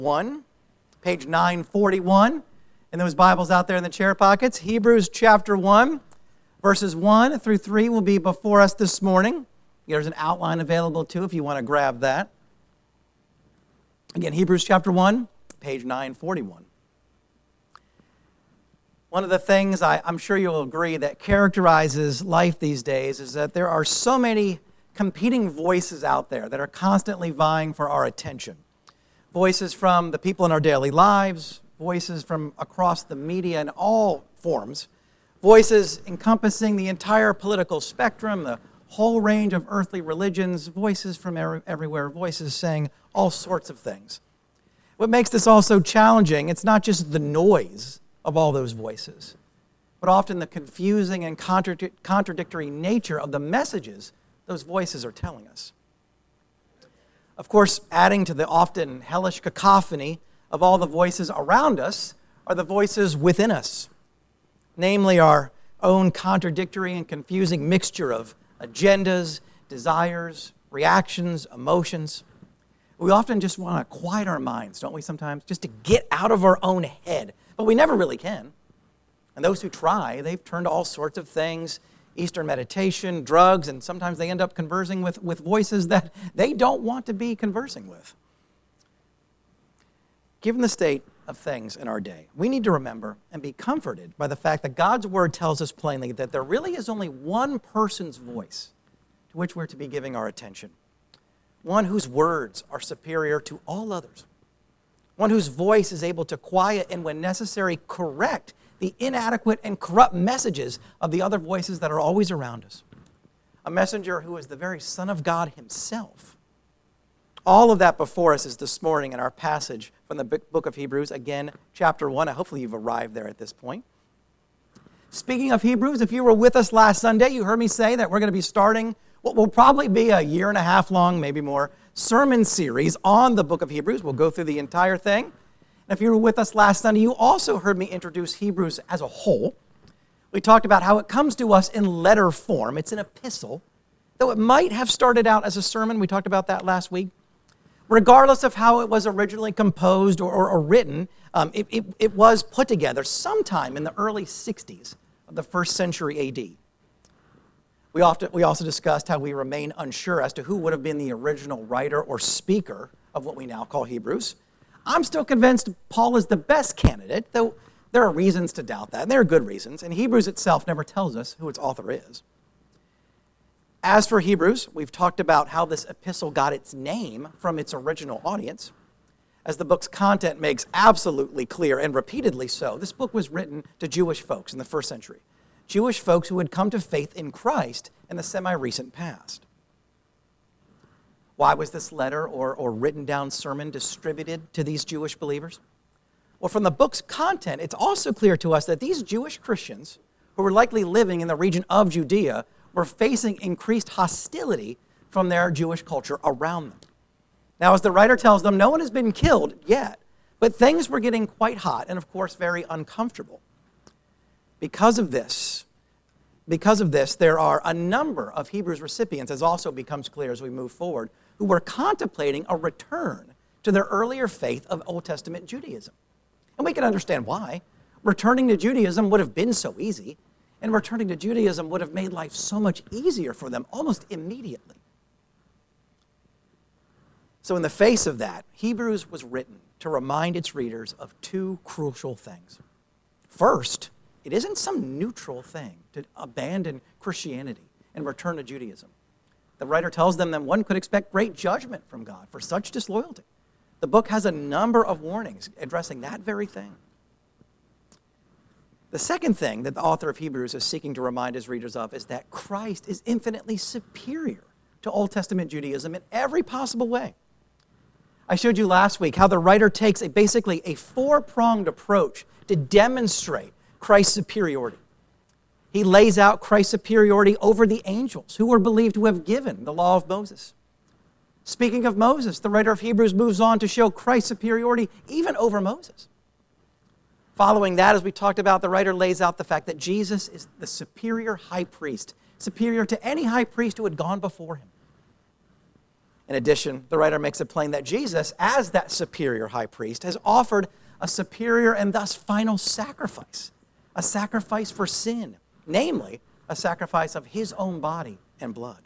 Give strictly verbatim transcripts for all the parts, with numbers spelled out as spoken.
one, page nine forty-one, and those Bibles out there in the chair pockets. Hebrews chapter one, verses one through three will be before us this morning. There's an outline available too if you want to grab that. Again, Hebrews chapter one, page nine forty-one. One of the things I, I'm sure you'll agree that characterizes life these days is that there are so many competing voices out there that are constantly vying for our attention. Voices from the people in our daily lives, voices from across the media in all forms, voices encompassing the entire political spectrum, the whole range of earthly religions, voices from er- everywhere, voices saying all sorts of things. What makes this all so challenging, it's not just the noise of all those voices, but often the confusing and contradic- contradictory nature of the messages those voices are telling us. Of course, adding to the often hellish cacophony of all the voices around us are the voices within us, namely our own contradictory and confusing mixture of agendas, desires, reactions, emotions. We often just want to quiet our minds, don't we, sometimes, just to get out of our own head, but we never really can. And those who try, they've turned to all sorts of things, Eastern meditation, drugs, and sometimes they end up conversing with, with voices that they don't want to be conversing with. Given the state of things in our day, we need to remember and be comforted by the fact that God's Word tells us plainly that there really is only one person's voice to which we're to be giving our attention. One whose words are superior to all others. One whose voice is able to quiet and, when necessary, correct the inadequate and corrupt messages of the other voices that are always around us. A messenger who is the very Son of God himself. All of that before us is this morning in our passage from the book of Hebrews, again, chapter one. Hopefully you've arrived there at this point. Speaking of Hebrews, if you were with us last Sunday, you heard me say that we're going to be starting what will probably be a year and a half long, maybe more, sermon series on the book of Hebrews. We'll go through the entire thing. If you were with us last Sunday, you also heard me introduce Hebrews as a whole. We talked about how it comes to us in letter form. It's an epistle, though it might have started out as a sermon. We talked about that last week. Regardless of how it was originally composed or, or, or written, um, it, it, it was put together sometime in the early sixties of the first century A D. We, often, we also discussed how we remain unsure as to who would have been the original writer or speaker of what we now call Hebrews. I'm still convinced Paul is the best candidate, though there are reasons to doubt that, and there are good reasons, and Hebrews itself never tells us who its author is. As for Hebrews, we've talked about how this epistle got its name from its original audience. As the book's content makes absolutely clear, and repeatedly so, this book was written to Jewish folks in the first century, Jewish folks who had come to faith in Christ in the semi-recent past. Why was this letter or, or written down sermon distributed to these Jewish believers? Well, from the book's content, it's also clear to us that these Jewish Christians, who were likely living in the region of Judea, were facing increased hostility from their Jewish culture around them. Now, as the writer tells them, no one has been killed yet, but things were getting quite hot and, of course, very uncomfortable. Because of this, because of this, there are a number of Hebrews recipients, as also becomes clear as we move forward, who were contemplating a return to their earlier faith of Old Testament Judaism. And we can understand why. Returning to Judaism would have been so easy, and returning to Judaism would have made life so much easier for them almost immediately. So in the face of that, Hebrews was written to remind its readers of two crucial things. First, it isn't some neutral thing to abandon Christianity and return to Judaism. The writer tells them that one could expect great judgment from God for such disloyalty. The book has a number of warnings addressing that very thing. The second thing that the author of Hebrews is seeking to remind his readers of is that Christ is infinitely superior to Old Testament Judaism in every possible way. I showed you last week how the writer takes a, basically a four-pronged approach to demonstrate Christ's superiority. He lays out Christ's superiority over the angels who were believed to have given the law of Moses. Speaking of Moses, the writer of Hebrews moves on to show Christ's superiority even over Moses. Following that, as we talked about, the writer lays out the fact that Jesus is the superior high priest, superior to any high priest who had gone before him. In addition, the writer makes it plain that Jesus, as that superior high priest, has offered a superior and thus final sacrifice, a sacrifice for sin, namely, a sacrifice of his own body and blood.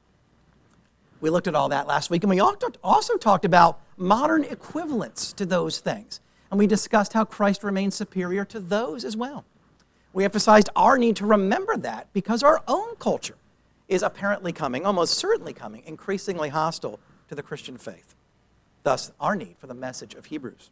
We looked at all that last week, and we also talked about modern equivalents to those things, and we discussed how Christ remains superior to those as well. We emphasized our need to remember that because our own culture is apparently coming, almost certainly coming, increasingly hostile to the Christian faith. Thus, our need for the message of Hebrews.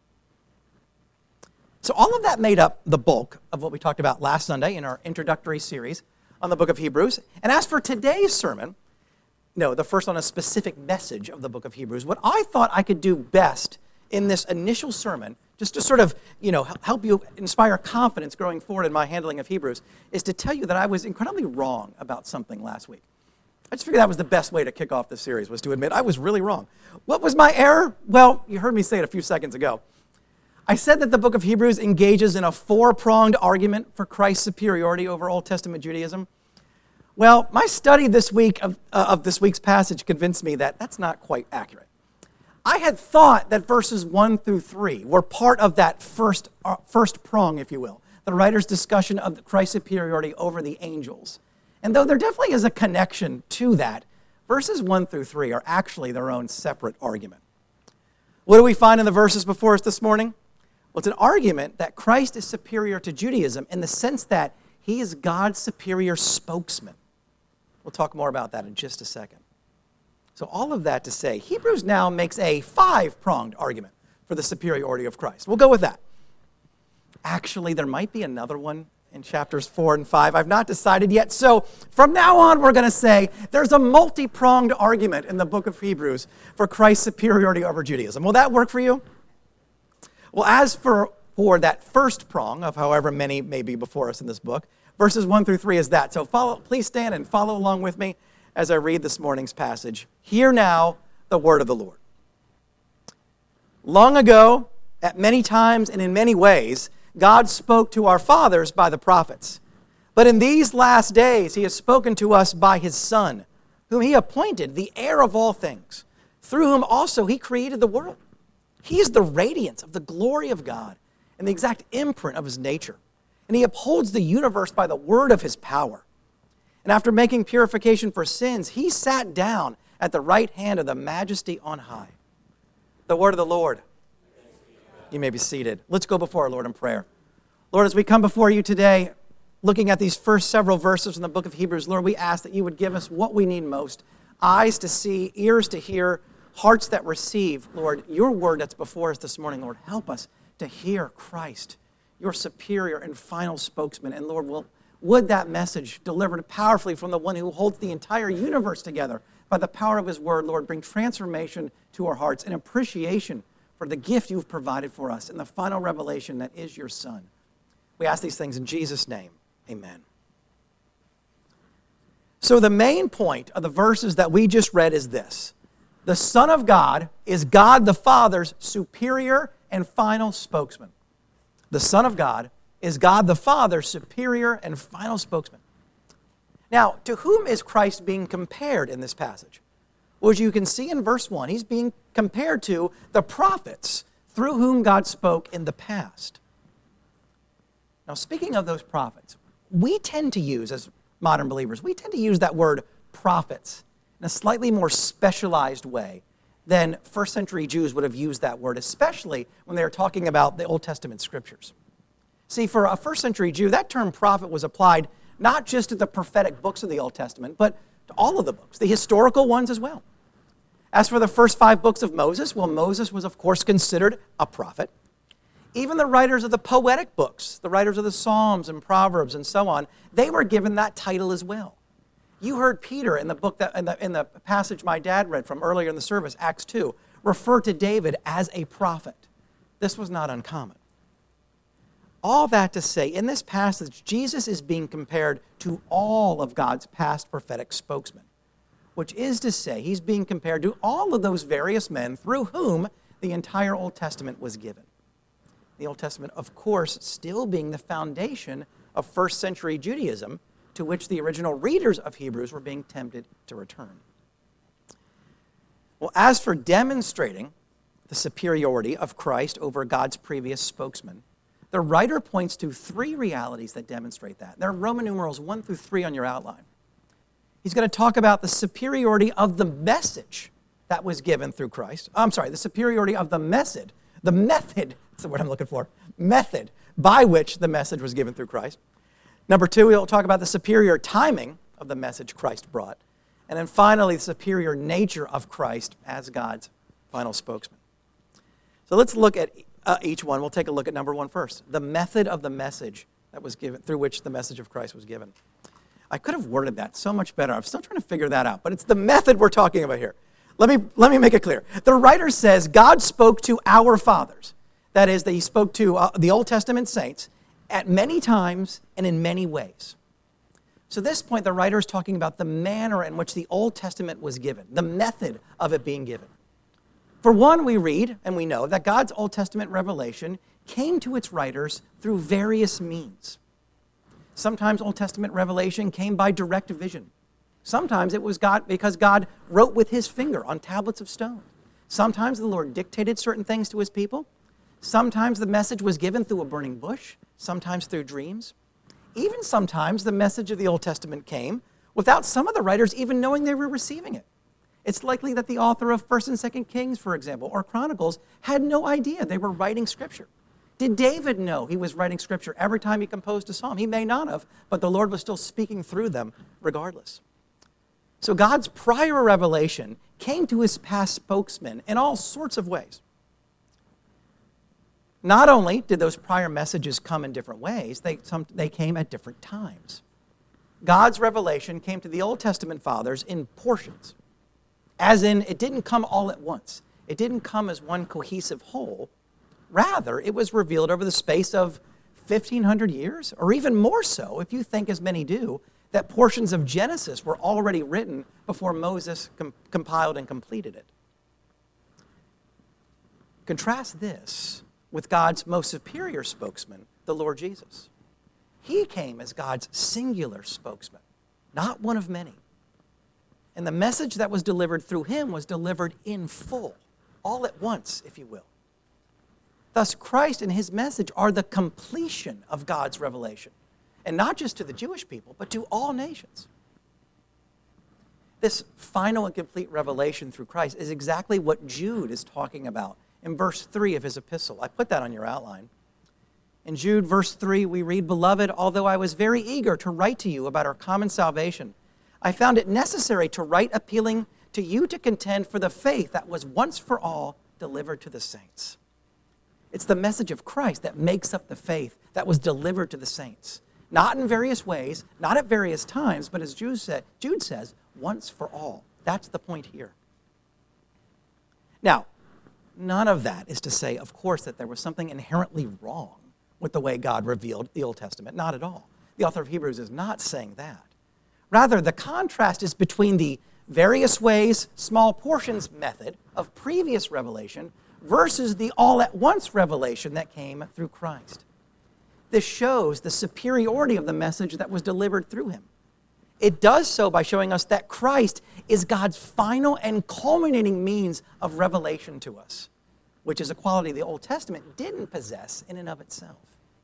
So all of that made up the bulk of what we talked about last Sunday in our introductory series on the book of Hebrews. And as for today's sermon, no, the first on a specific message of the book of Hebrews, what I thought I could do best in this initial sermon, just to sort of, you know, help you inspire confidence going forward in my handling of Hebrews, is to tell you that I was incredibly wrong about something last week. I just figured that was the best way to kick off the series, was to admit I was really wrong. What was my error? Well, you heard me say it a few seconds ago. I said that the book of Hebrews engages in a four-pronged argument for Christ's superiority over Old Testament Judaism. Well, my study this week of, uh, of this week's passage convinced me that that's not quite accurate. I had thought that verses one through three were part of that first, uh, first prong, if you will, the writer's discussion of Christ's superiority over the angels. And though there definitely is a connection to that, verses one through three are actually their own separate argument. What do we find in the verses before us this morning? Well, it's an argument that Christ is superior to Judaism in the sense that he is God's superior spokesman. We'll talk more about that in just a second. So all of that to say, Hebrews now makes a five-pronged argument for the superiority of Christ. We'll go with that. Actually, there might be another one in chapters four and five. I've not decided yet. So from now on, we're going to say there's a multi-pronged argument in the book of Hebrews for Christ's superiority over Judaism. Will that work for you? Well, as for, for that first prong of however many may be before us in this book, verses one through three is that. So follow, please stand and follow along with me as I read this morning's passage. Hear now the word of the Lord. Long ago, at many times and in many ways, God spoke to our fathers by the prophets. But in these last days, he has spoken to us by his Son, whom he appointed the heir of all things, through whom also he created the world. He is the radiance of the glory of God and the exact imprint of his nature. And he upholds the universe by the word of his power. And after making purification for sins, he sat down at the right hand of the majesty on high. The word of the Lord. You may be seated. Let's go before our Lord in prayer. Lord, as we come before you today, looking at these first several verses in the book of Hebrews, Lord, we ask that you would give us what we need most. Eyes to see, ears to hear, hearts that receive, Lord, your word that's before us this morning. Lord, help us to hear Christ, your superior and final spokesman. And Lord, will, would that message delivered powerfully from the one who holds the entire universe together by the power of his word, Lord, bring transformation to our hearts and appreciation for the gift you've provided for us and the final revelation that is your Son. We ask these things in Jesus' name. Amen. So the main point of the verses that we just read is this. The Son of God is God the Father's superior and final spokesman. The Son of God is God the Father's superior and final spokesman. Now, to whom is Christ being compared in this passage? Well, as you can see in verse one, he's being compared to the prophets through whom God spoke in the past. Now, speaking of those prophets, we tend to use, as modern believers, we tend to use that word prophets in a slightly more specialized way than first century Jews would have used that word, especially when they were talking about the Old Testament scriptures. See, for a first century Jew, that term prophet was applied not just to the prophetic books of the Old Testament, but to all of the books, the historical ones as well. As for the first five books of Moses, well, Moses was, of course, considered a prophet. Even the writers of the poetic books, the writers of the Psalms and Proverbs and so on, they were given that title as well. You heard Peter in the book that in the, in the passage my dad read from earlier in the service, Acts two, refer to David as a prophet. This was not uncommon. All that to say, in this passage, Jesus is being compared to all of God's past prophetic spokesmen, which is to say, he's being compared to all of those various men through whom the entire Old Testament was given. The Old Testament, of course, still being the foundation of first century Judaism, to which the original readers of Hebrews were being tempted to return. Well, as for demonstrating the superiority of Christ over God's previous spokesman, the writer points to three realities that demonstrate that. There are Roman numerals one through three on your outline. He's going to talk about the superiority of the message that was given through Christ. I'm sorry, the superiority of the method, the method, that's the word I'm looking for, method by which the message was given through Christ. Number two, he'll talk about the superior timing of the message Christ brought. And then finally, the superior nature of Christ as God's final spokesman. So let's look at uh, each one. We'll take a look at number one first. The method of the message that was given, through which the message of Christ was given. I could have worded that so much better. I'm still trying to figure that out, but it's the method we're talking about here. Let me, let me make it clear. The writer says God spoke to our fathers. That is, that he spoke to uh, the Old Testament saints at many times and in many ways. So at this point, the writer is talking about the manner in which the Old Testament was given, the method of it being given. For one, we read and we know that God's Old Testament revelation came to its writers through various means. Sometimes Old Testament revelation came by direct vision. Sometimes it was God because God wrote with his finger on tablets of stone. Sometimes the Lord dictated certain things to his people. Sometimes the message was given through a burning bush, sometimes through dreams. Even sometimes the message of the Old Testament came without some of the writers even knowing they were receiving it. It's likely that the author of First and Second Kings, for example, or Chronicles, had no idea they were writing Scripture. Did David know he was writing Scripture every time he composed a psalm? He may not have, but the Lord was still speaking through them regardless. So God's prior revelation came to his past spokesman in all sorts of ways. Not only did those prior messages come in different ways, they, some, they came at different times. God's revelation came to the Old Testament fathers in portions, as in it didn't come all at once. It didn't come as one cohesive whole. Rather, it was revealed over the space of fifteen hundred years, or even more so, if you think, as many do, that portions of Genesis were already written before Moses com- compiled and completed it. Contrast this with God's most superior spokesman, the Lord Jesus. He came as God's singular spokesman, not one of many. And the message that was delivered through him was delivered in full, all at once, if you will. Thus, Christ and his message are the completion of God's revelation, and not just to the Jewish people, but to all nations. This final and complete revelation through Christ is exactly what Jude is talking about in verse three of his epistle. I put that on your outline. In Jude, verse three, we read, "Beloved, although I was very eager to write to you about our common salvation, I found it necessary to write appealing to you to contend for the faith that was once for all delivered to the saints." It's the message of Christ that makes up the faith that was delivered to the saints. Not in various ways, not at various times, but as Jude, said, Jude says, once for all. That's the point here. Now, none of that is to say, of course, that there was something inherently wrong with the way God revealed the Old Testament. Not at all. The author of Hebrews is not saying that. Rather, the contrast is between the various ways, small portions method of previous revelation versus the all-at-once revelation that came through Christ. This shows the superiority of the message that was delivered through him. It does so by showing us that Christ is God's final and culminating means of revelation to us, which is a quality the Old Testament didn't possess in and of itself.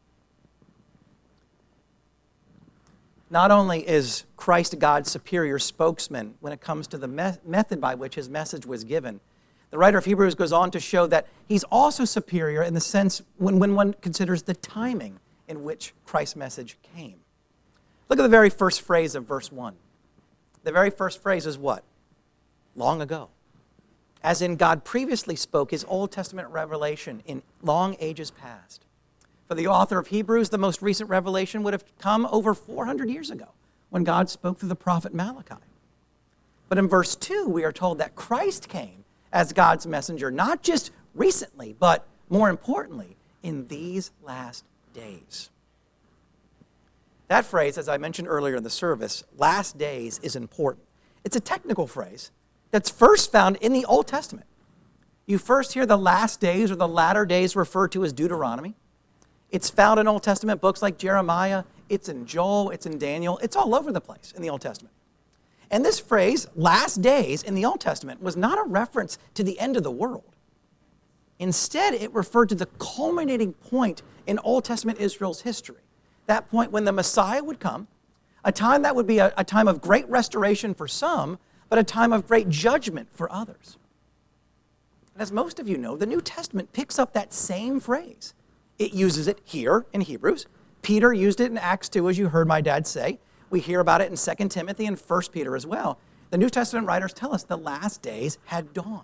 Not only is Christ God's superior spokesman when it comes to the me- method by which his message was given, the writer of Hebrews goes on to show that he's also superior in the sense when, when one considers the timing in which Christ's message came. Look at the very first phrase of verse one. The very first phrase is what? Long ago. As in, God previously spoke his Old Testament revelation in long ages past. For the author of Hebrews, the most recent revelation would have come over four hundred years ago when God spoke through the prophet Malachi. But in verse two, we are told that Christ came as God's messenger, not just recently, but more importantly, in these last days. That phrase, as I mentioned earlier in the service, last days, is important. It's a technical phrase that's first found in the Old Testament. You first hear the last days or the latter days referred to as Deuteronomy. It's found in Old Testament books like Jeremiah. It's in Joel. It's in Daniel. It's all over the place in the Old Testament. And this phrase, last days, in the Old Testament, was not a reference to the end of the world. Instead, it referred to the culminating point in Old Testament Israel's history. That point when the Messiah would come, a time that would be a, a time of great restoration for some, but a time of great judgment for others. And as most of you know, the New Testament picks up that same phrase. It uses it here in Hebrews. Peter used it in Acts two, as you heard my dad say. We hear about it in Second Timothy and First Peter as well. The New Testament writers tell us the last days had dawned.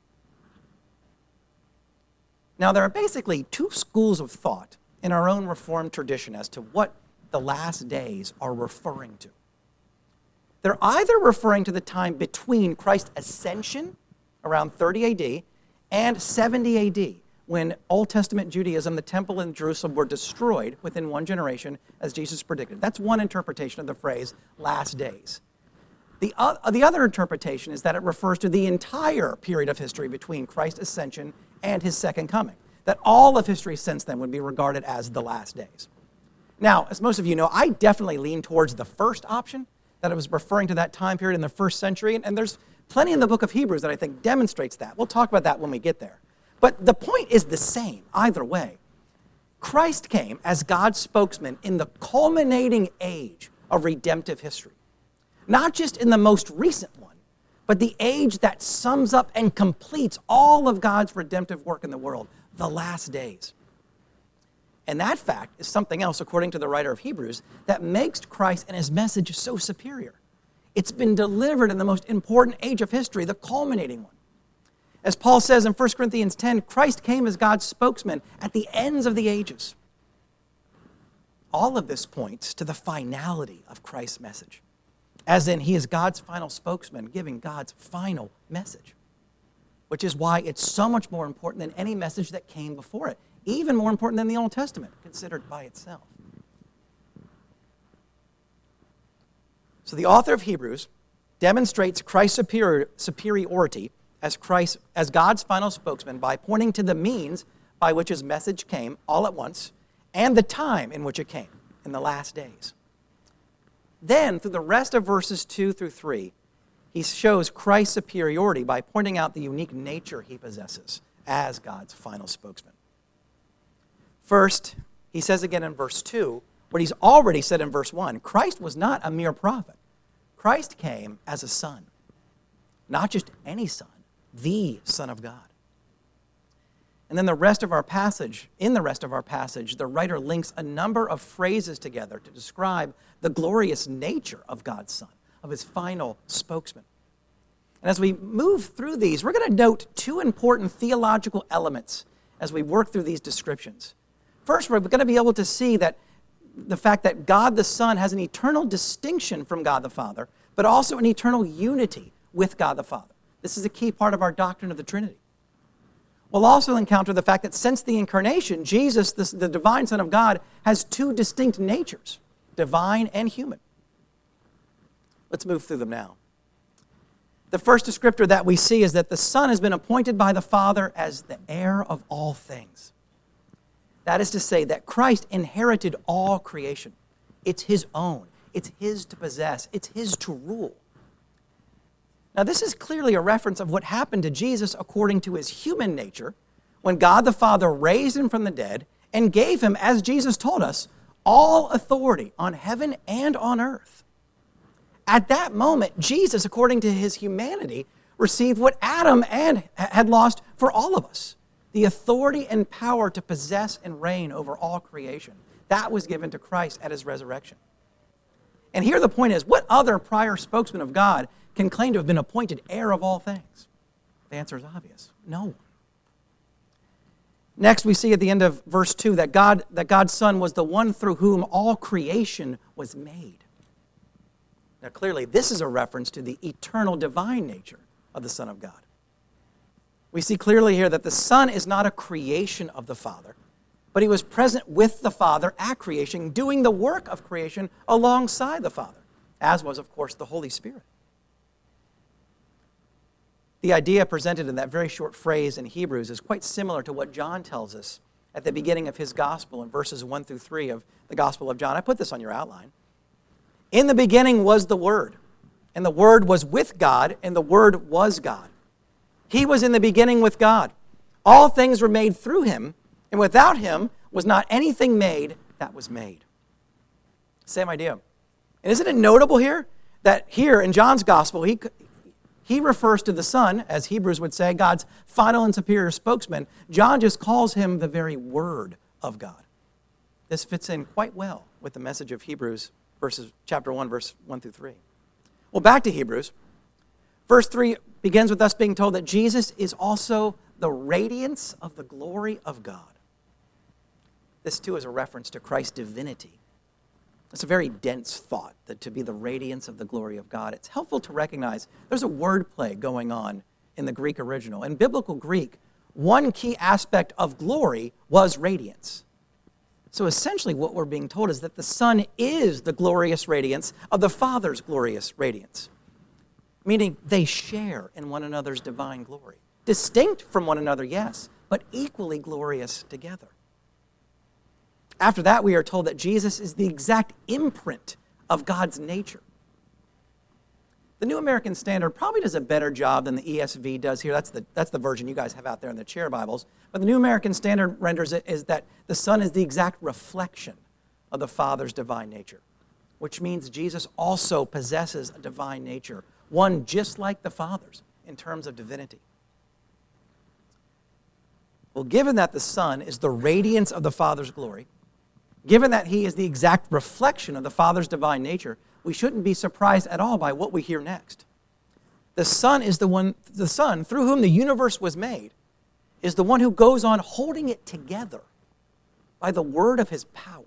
Now, there are basically two schools of thought in our own Reformed tradition as to what the last days are referring to. They're either referring to the time between Christ's ascension, around thirty A D, and seventy A D, when Old Testament Judaism, the temple in Jerusalem, were destroyed within one generation, as Jesus predicted. That's one interpretation of the phrase, last days. The, uh, the other interpretation is that it refers to the entire period of history between Christ's ascension and his second coming, that all of history since then would be regarded as the last days. Now, as most of you know, I definitely lean towards the first option, that it was referring to that time period in the first century, and, and there's plenty in the book of Hebrews that I think demonstrates that. We'll talk about that when we get there. But the point is the same, either way. Christ came as God's spokesman in the culminating age of redemptive history. Not just in the most recent one, but the age that sums up and completes all of God's redemptive work in the world, the last days. And that fact is something else, according to the writer of Hebrews, that makes Christ and his message so superior. It's been delivered in the most important age of history, the culminating one. As Paul says in First Corinthians ten, Christ came as God's spokesman at the ends of the ages. All of this points to the finality of Christ's message, as in he is God's final spokesman giving God's final message, which is why it's so much more important than any message that came before it, even more important than the Old Testament, considered by itself. So the author of Hebrews demonstrates Christ's superior, superiority as Christ, as God's final spokesman by pointing to the means by which his message came all at once and the time in which it came, in the last days. Then, through the rest of verses two through three, he shows Christ's superiority by pointing out the unique nature he possesses as God's final spokesman. First, he says again in verse two, what he's already said in verse one, Christ was not a mere prophet. Christ came as a son. Not just any son, the Son of God. And then the rest of our passage, in the rest of our passage, the writer links a number of phrases together to describe the glorious nature of God's Son, of his final spokesman. And as we move through these, we're going to note two important theological elements as we work through these descriptions. First, we're going to be able to see that the fact that God the Son has an eternal distinction from God the Father, but also an eternal unity with God the Father. This is a key part of our doctrine of the Trinity. We'll also encounter the fact that since the incarnation, Jesus, the, the divine Son of God, has two distinct natures, divine and human. Let's move through them now. The first descriptor that we see is that the Son has been appointed by the Father as the heir of all things. That is to say that Christ inherited all creation. It's his own. It's his to possess. It's his to rule. Now, this is clearly a reference of what happened to Jesus according to his human nature when God the Father raised him from the dead and gave him, as Jesus told us, all authority on heaven and on earth. At that moment, Jesus, according to his humanity, received what Adam and had lost for all of us, the authority and power to possess and reign over all creation. That was given to Christ at his resurrection. And here the point is, what other prior spokesman of God can claim to have been appointed heir of all things? The answer is obvious. No one. Next, we see at the end of verse two that God, that God's Son was the one through whom all creation was made. Now, clearly, this is a reference to the eternal divine nature of the Son of God. We see clearly here that the Son is not a creation of the Father, but he was present with the Father at creation, doing the work of creation alongside the Father, as was, of course, the Holy Spirit. The idea presented in that very short phrase in Hebrews is quite similar to what John tells us at the beginning of his gospel in verses one through three of the Gospel of John. I put this on your outline. In the beginning was the Word, And the Word was with God, and the Word was God. He was in the beginning with God. All things were made through him, and without him was not anything made that was made. Same idea. And isn't it notable here that here in John's gospel, he, he refers to the Son, as Hebrews would say, God's final and superior spokesman. John just calls him the very Word of God. This fits in quite well with the message of Hebrews, verses, chapter one, verse one through three. Well, back to Hebrews. Verse three begins with us being told that Jesus is also the radiance of the glory of God. This, too, is a reference to Christ's divinity. It's a very dense thought, that to be the radiance of the glory of God. It's helpful to recognize there's a wordplay going on in the Greek original. In biblical Greek, one key aspect of glory was radiance. So essentially what we're being told is that the Son is the glorious radiance of the Father's glorious radiance, meaning they share in one another's divine glory. Distinct from one another, yes, but equally glorious together. After that, we are told that Jesus is the exact imprint of God's nature. The New American Standard probably does a better job than the E S V does here. That's the, that's the version you guys have out there in the chair Bibles. But the New American Standard renders it as that the Son is the exact reflection of the Father's divine nature, which means Jesus also possesses a divine nature, one just like the Father's in terms of divinity. Well, given that the Son is the radiance of the Father's glory, given that he is the exact reflection of the Father's divine nature, we shouldn't be surprised at all by what we hear next. The Son is the one, the Son through whom the universe was made, is the one who goes on holding it together by the word of his power.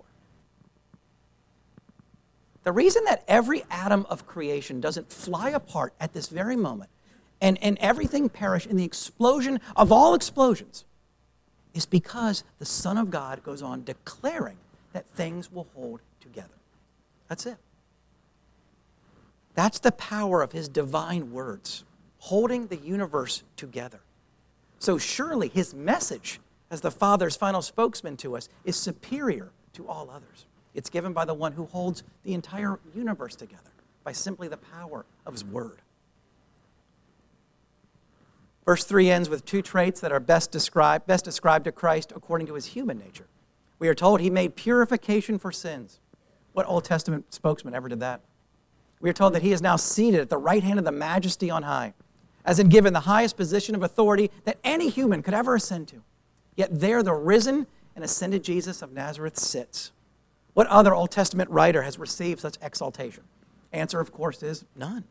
The reason that every atom of creation doesn't fly apart at this very moment and, and everything perish in the explosion of all explosions is because the Son of God goes on declaring that things will hold together. That's it. That's the power of his divine words, holding the universe together. So surely his message as the Father's final spokesman to us is superior to all others. It's given by the one who holds the entire universe together by simply the power of his word. Verse three ends with two traits that are best described, best described to Christ according to his human nature. We are told he made purification for sins. What Old Testament spokesman ever did that? We are told that he is now seated at the right hand of the majesty on high, as in given the highest position of authority that any human could ever ascend to. Yet there the risen and ascended Jesus of Nazareth sits. What other Old Testament writer has received such exaltation? Answer, of course, is none.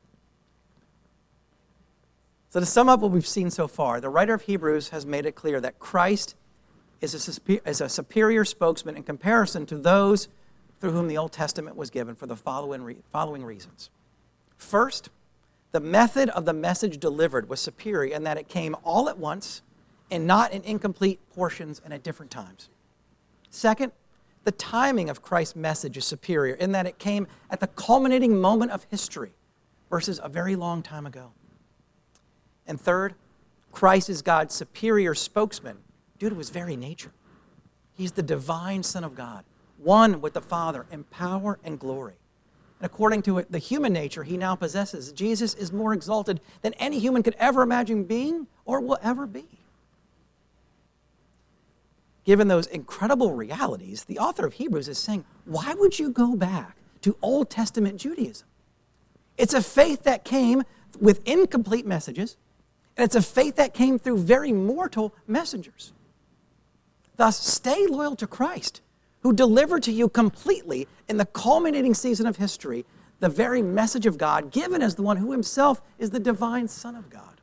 So to sum up what we've seen so far, the writer of Hebrews has made it clear that Christ is a, is a superior spokesman in comparison to those through whom the Old Testament was given for the following, following reasons. First, the method of the message delivered was superior in that it came all at once and not in incomplete portions and at different times. Second, the timing of Christ's message is superior in that it came at the culminating moment of history versus a very long time ago. And third, Christ is God's superior spokesman due to his very nature. He's the divine Son of God, one with the Father in power and glory. And according to the human nature he now possesses, Jesus is more exalted than any human could ever imagine being or will ever be. Given those incredible realities, the author of Hebrews is saying, why would you go back to Old Testament Judaism? It's a faith that came with incomplete messages, and it's a faith that came through very mortal messengers. Thus, stay loyal to Christ, who delivered to you completely in the culminating season of history the very message of God, given as the one who himself is the divine Son of God.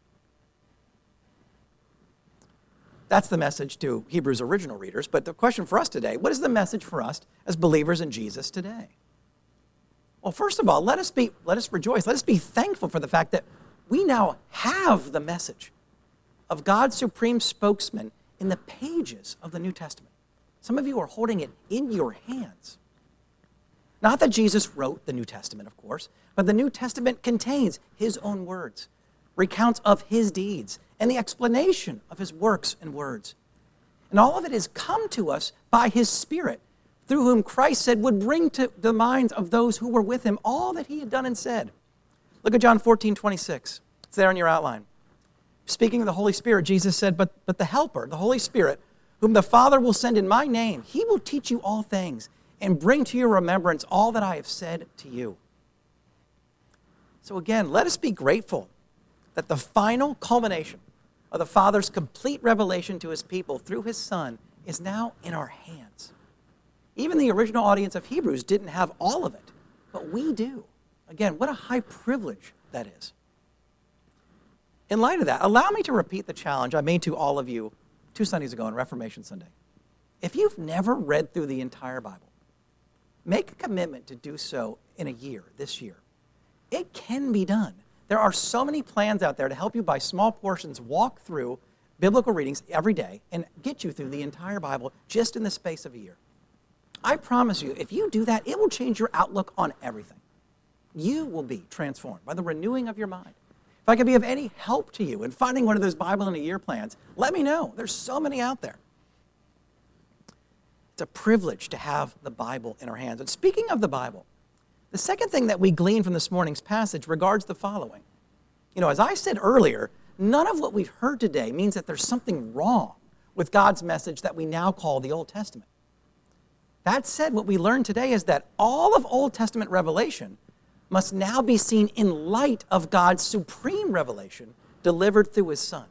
That's the message to Hebrews' original readers. But the question for us today, what is the message for us as believers in Jesus today? Well, first of all, let us be, let us rejoice. Let us be thankful for the fact that we now have the message of God's supreme spokesman in the pages of the New Testament. Some of you are holding it in your hands. Not that Jesus wrote the New Testament, of course, but the New Testament contains his own words, recounts of his deeds, and the explanation of his works and words. And all of it has come to us by his Spirit, through whom Christ said would bring to the minds of those who were with him all that he had done and said. Look at John fourteen twenty-six. It's there in your outline. Speaking of the Holy Spirit, Jesus said, but, but the Helper, the Holy Spirit, whom the Father will send in my name, he will teach you all things and bring to your remembrance all that I have said to you. So again, let us be grateful that the final culmination of the Father's complete revelation to his people through his Son is now in our hands. Even the original audience of Hebrews didn't have all of it, but we do. Again, what a high privilege that is. In light of that, allow me to repeat the challenge I made to all of you two Sundays ago on Reformation Sunday. If you've never read through the entire Bible, make a commitment to do so in a year, this year. It can be done. There are so many plans out there to help you by small portions walk through biblical readings every day and get you through the entire Bible just in the space of a year. I promise you, if you do that, it will change your outlook on everything. You will be transformed by the renewing of your mind. If I could be of any help to you in finding one of those Bible in a year plans, let me know. There's so many out there. It's a privilege to have the Bible in our hands. And speaking of the Bible, the second thing that we glean from this morning's passage regards the following. You know, as I said earlier, none of what we've heard today means that there's something wrong with God's message that we now call the Old Testament. That said, what we learned today is that all of Old Testament revelation must now be seen in light of God's supreme revelation delivered through his Son.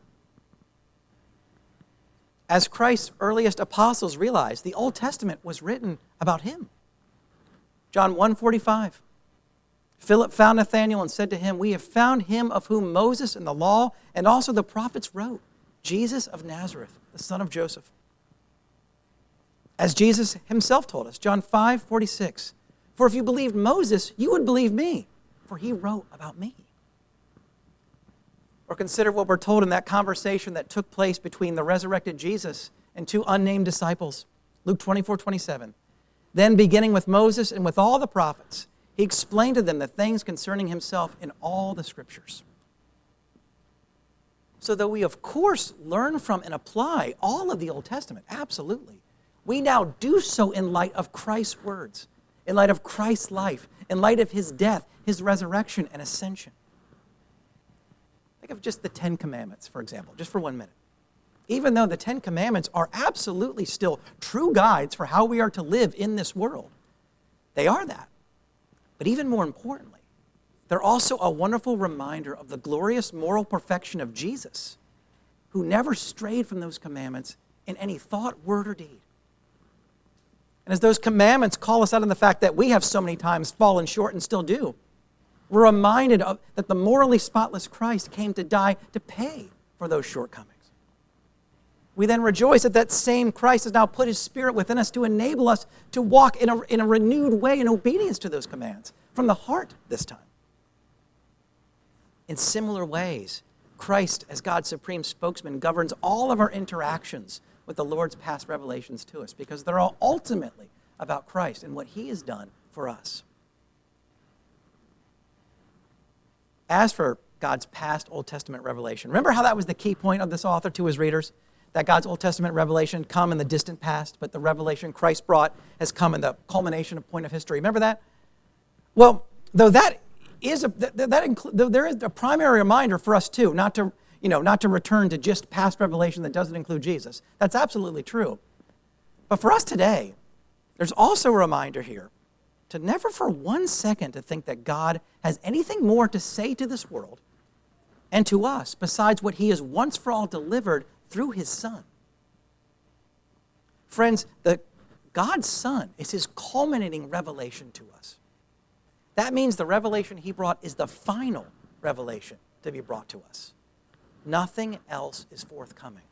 As Christ's earliest apostles realized, the Old Testament was written about him. John one forty-five. Philip found Nathanael and said to him, we have found him of whom Moses and the law and also the prophets wrote, Jesus of Nazareth, the son of Joseph. As Jesus himself told us, John five forty-six, for if you believed Moses, you would believe me, for he wrote about me. Or consider what we're told in that conversation that took place between the resurrected Jesus and two unnamed disciples. Luke twenty-four twenty-seven. Then, beginning with Moses and with all the prophets, he explained to them the things concerning himself in all the Scriptures. So though we, of course, learn from and apply all of the Old Testament, absolutely, we now do so in light of Christ's words, in light of Christ's life, in light of his death, his resurrection, and ascension. Think of just the Ten Commandments, for example, just for one minute. Even though the Ten Commandments are absolutely still true guides for how we are to live in this world, they are that. But even more importantly, they're also a wonderful reminder of the glorious moral perfection of Jesus, who never strayed from those commandments in any thought, word, or deed. And as those commandments call us out on the fact that we have so many times fallen short and still do, we're reminded of, that the morally spotless Christ came to die to pay for those shortcomings. We then rejoice that that same Christ has now put his Spirit within us to enable us to walk in a, in a renewed way in obedience to those commands, from the heart this time. In similar ways, Christ, as God's supreme spokesman, governs all of our interactions with the Lord's past revelations to us, because they're all ultimately about Christ and what he has done for us. As for God's past Old Testament revelation, remember how that was the key point of this author to his readers? That God's Old Testament revelation come in the distant past, but the revelation Christ brought has come in the culmination of point of history. Remember that? Well, though that is a, that, that include, though there is a primary reminder for us too, not to you know, not to return to just past revelation that doesn't include Jesus. That's absolutely true. But for us today, there's also a reminder here to never for one second to think that God has anything more to say to this world and to us besides what he has once for all delivered through his Son. Friends, the God's Son is his culminating revelation to us. That means the revelation he brought is the final revelation to be brought to us. Nothing else is forthcoming.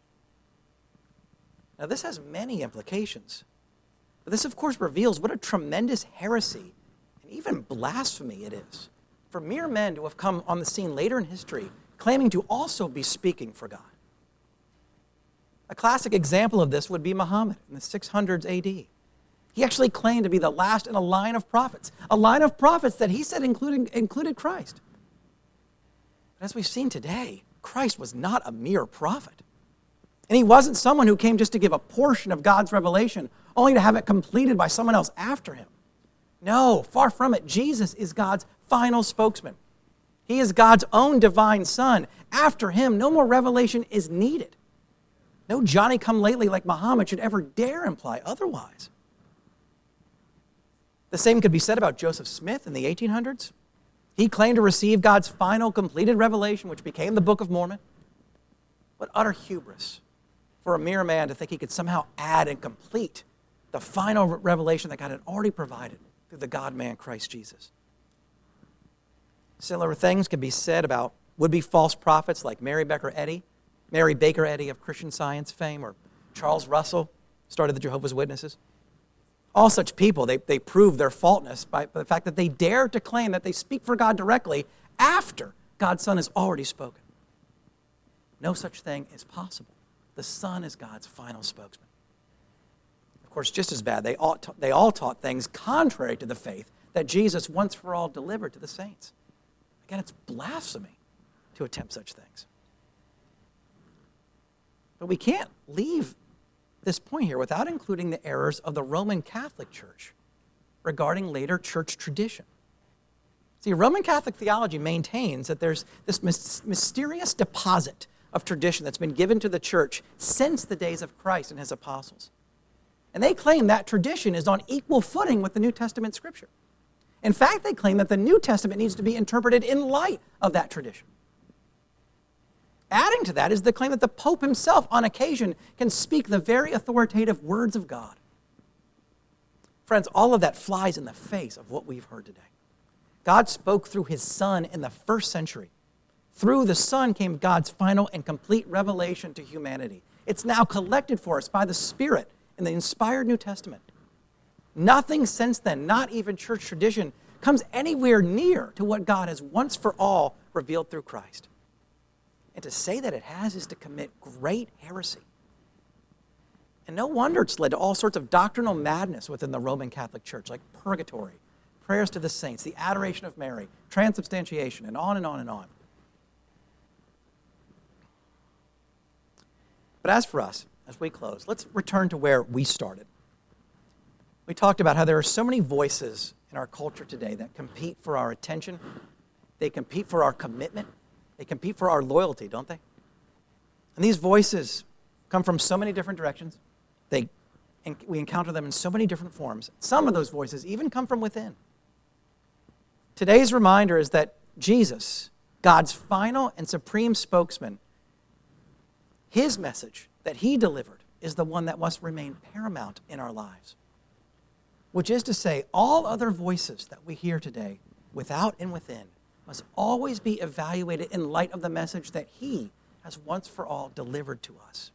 Now, this has many implications. But this, of course, reveals what a tremendous heresy and even blasphemy it is for mere men to have come on the scene later in history claiming to also be speaking for God. A classic example of this would be Muhammad in the six hundreds A D. He actually claimed to be the last in a line of prophets, a line of prophets that he said including, included Christ. But as we've seen today, Christ was not a mere prophet. And he wasn't someone who came just to give a portion of God's revelation, only to have it completed by someone else after him. No, far from it. Jesus is God's final spokesman. He is God's own divine Son. After him, no more revelation is needed. No Johnny-come-lately like Muhammad should ever dare imply otherwise. The same could be said about Joseph Smith in the eighteen hundreds. He claimed to receive God's final completed revelation, which became the Book of Mormon. What utter hubris for a mere man to think he could somehow add and complete the final revelation that God had already provided through the God-man Christ Jesus. Similar things can be said about would-be false prophets like Mary Baker Eddy, Mary Baker Eddy of Christian Science fame, or Charles Russell, started the Jehovah's Witnesses. All such people, they, they prove their faultness by, by the fact that they dare to claim that they speak for God directly after God's Son has already spoken. No such thing is possible. The Son is God's final spokesman. Of course, just as bad, they all, they all taught things contrary to the faith that Jesus once for all delivered to the saints. Again, it's blasphemy to attempt such things. But we can't leave this point here without including the errors of the Roman Catholic Church regarding later church tradition. See, Roman Catholic theology maintains that there's this mysterious deposit of tradition that's been given to the church since the days of Christ and his apostles. And they claim that tradition is on equal footing with the New Testament scripture. In fact, they claim that the New Testament needs to be interpreted in light of that tradition. Adding to that is the claim that the Pope himself, on occasion, can speak the very authoritative words of God. Friends, all of that flies in the face of what we've heard today. God spoke through his Son in the first century. Through the Son came God's final and complete revelation to humanity. It's now collected for us by the Spirit in the inspired New Testament. Nothing since then, not even church tradition, comes anywhere near to what God has once for all revealed through Christ. And to say that it has is to commit great heresy. And no wonder it's led to all sorts of doctrinal madness within the Roman Catholic Church, like purgatory, prayers to the saints, the adoration of Mary, transubstantiation, and on and on and on. But as for us, as we close, let's return to where we started. We talked about how there are so many voices in our culture today that compete for our attention. They compete for our commitment. They compete for our loyalty, don't they? And these voices come from so many different directions. They, we encounter them in so many different forms. Some of those voices even come from within. Today's reminder is that Jesus, God's final and supreme spokesman, his message that he delivered is the one that must remain paramount in our lives. Which is to say, all other voices that we hear today, without and within, must always be evaluated in light of the message that he has once for all delivered to us.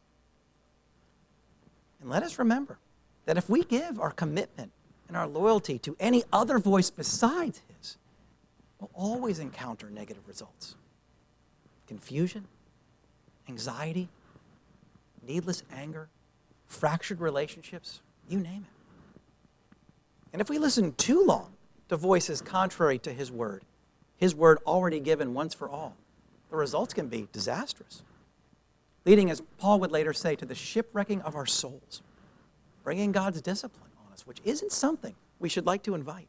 And let us remember that if we give our commitment and our loyalty to any other voice besides his, we'll always encounter negative results. Confusion, anxiety, needless anger, fractured relationships, you name it. And if we listen too long to voices contrary to his word, his word already given once for all, the results can be disastrous, leading, as Paul would later say, to the shipwrecking of our souls, bringing God's discipline on us, which isn't something we should like to invite.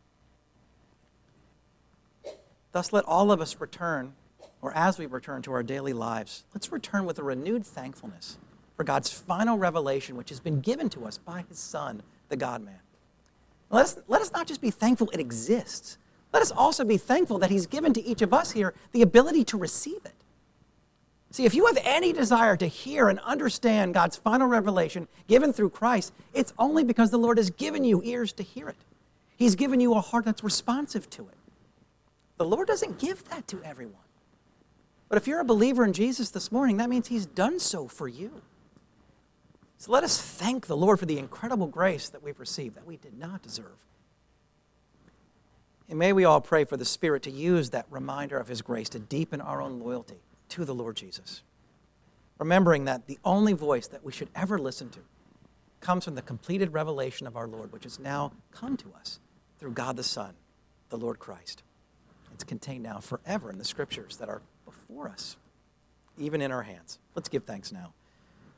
Thus, let all of us return, or as we return to our daily lives, let's return with a renewed thankfulness for God's final revelation, which has been given to us by his Son, the God-man. Let us, let us not just be thankful it exists. Let us also be thankful that he's given to each of us here the ability to receive it. See, if you have any desire to hear and understand God's final revelation given through Christ, it's only because the Lord has given you ears to hear it. He's given you a heart that's responsive to it. The Lord doesn't give that to everyone. But if you're a believer in Jesus this morning, that means he's done so for you. So let us thank the Lord for the incredible grace that we've received that we did not deserve. And may we all pray for the Spirit to use that reminder of his grace to deepen our own loyalty to the Lord Jesus. Remembering that the only voice that we should ever listen to comes from the completed revelation of our Lord, which has now come to us through God the Son, the Lord Christ. It's contained now forever in the scriptures that are before us, even in our hands. Let's give thanks now.